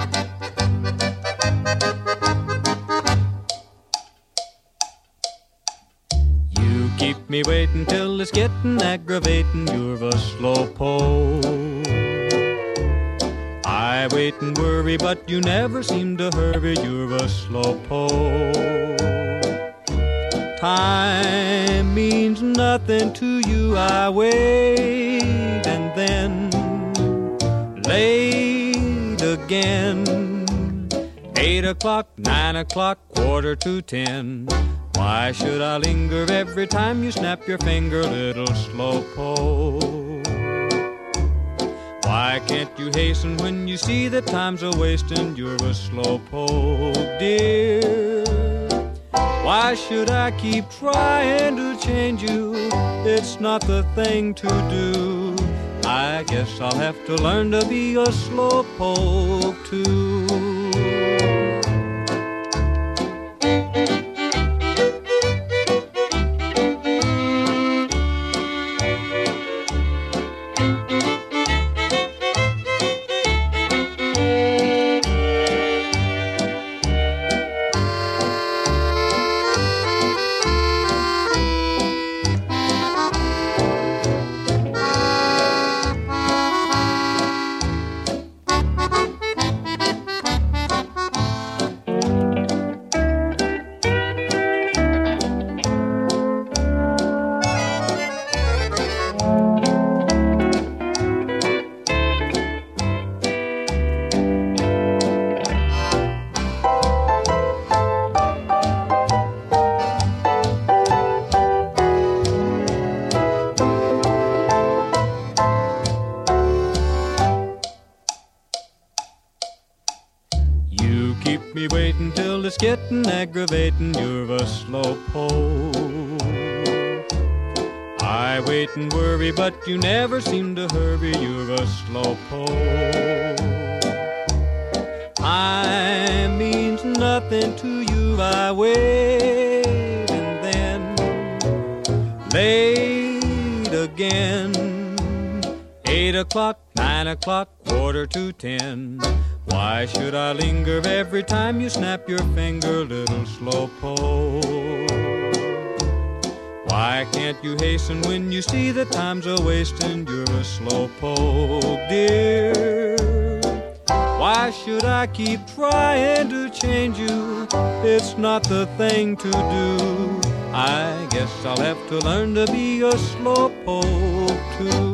You keep me waiting till it's getting aggravating. You're a slowpoke. I wait and worry, but you never seem to hurry. You're a slowpoke. Time means nothing to you. I wait and then late again. 8 o'clock, 9 o'clock, 9:45. Why should I linger every time you snap your finger, little slowpoke? Why can't you hasten when you see that time's a-wasting? You're a slowpoke, dear. Why should I keep trying to change you? It's not the thing to do. I guess I'll have to learn to be a slowpoke too. Keep me waiting till it's getting aggravating. You're a slowpoke. I wait and worry, but you never seem to hurry. You're a slowpoke. Time means nothing to you. I wait and then late again. 8 o'clock, 9 o'clock, 9:45. Why should I linger every time you snap your finger, little slowpoke? Why can't you hasten when you see that time's a-wasting? You're a slowpoke, dear. Why should I keep trying to change you? It's not the thing to do. I guess I'll have to learn to be a slowpoke too.